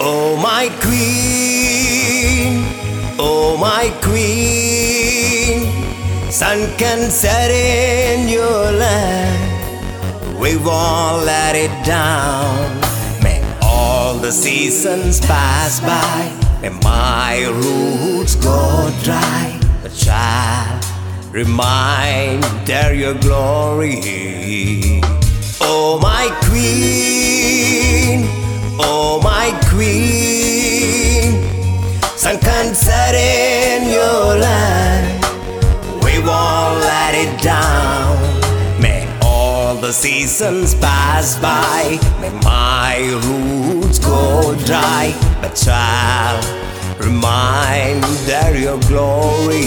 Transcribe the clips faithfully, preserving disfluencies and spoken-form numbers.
Oh my queen, oh my queen, sun can set in your land, we won't let it down. May all the seasons pass by, may my roots go dry, but child, remind there your glory. Oh my queen, oh my queen, sun can set in your land, we won't let it down. May all the seasons pass by, may my roots go dry, but child, remind there your glory.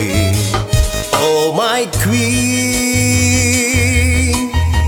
Oh my queen,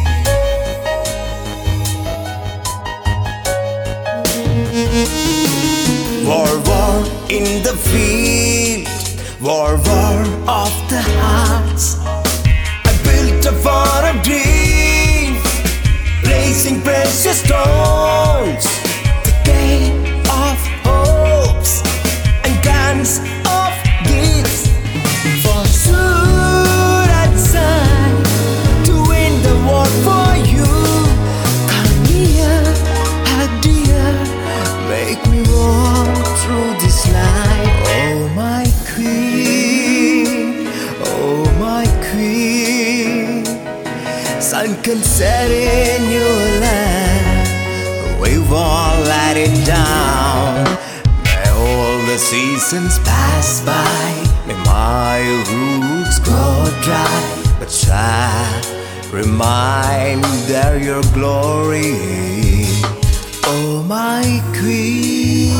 war, war in the field, war, war of the hearts. I built a fort of dreams, placing precious stones, the gate of hopes and guns of gifts, for should I decide to win the war for you. Come here, ah dear, make me walk through this life. Oh my queen, oh my queen, sun can set in your land, we won't let it down. May all the seasons pass by, may my roots go dry, but child, remind there your glory. Oh my queen,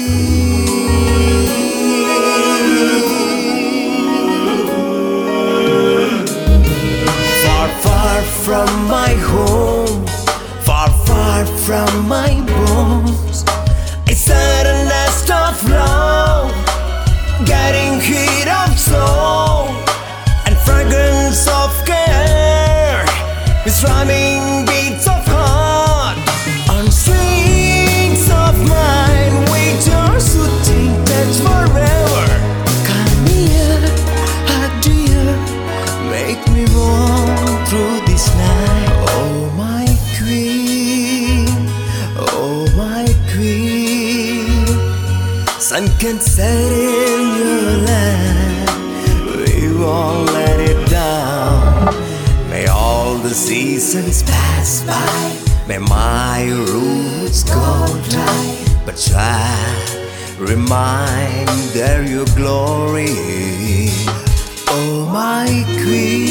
far, far from my home, far, far from my bones, I set a nest of love, getting heat of soul and fragrance of care, with rhyming beats of heart on strings of mine, with your soothing touch forever. Come here, ah dear, make me walk through this night. Oh my queen, oh my queen, sun can set in your land, we won't let it down. May all the seasons pass by, may my roots go dry, but child, remind there your glory. Oh my queen.